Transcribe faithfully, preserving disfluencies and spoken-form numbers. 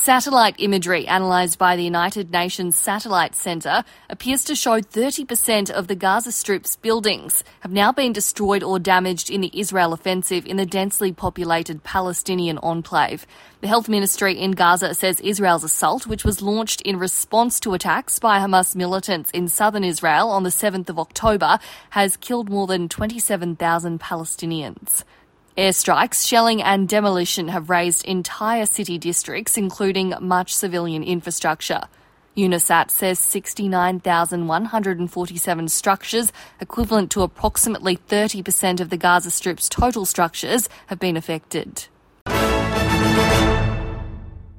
Satellite imagery analysed by the United Nations Satellite Centre appears to show thirty percent of the Gaza Strip's buildings have now been destroyed or damaged in the Israel offensive in the densely populated Palestinian enclave. The Health Ministry in Gaza says Israel's assault, which was launched in response to attacks by Hamas militants in southern Israel on the seventh of October, has killed more than twenty-seven thousand Palestinians. Airstrikes, shelling and demolition have razed entire city districts, including much civilian infrastructure. UNISAT says sixty-nine thousand one hundred forty-seven structures, equivalent to approximately thirty percent of the Gaza Strip's total structures, have been affected.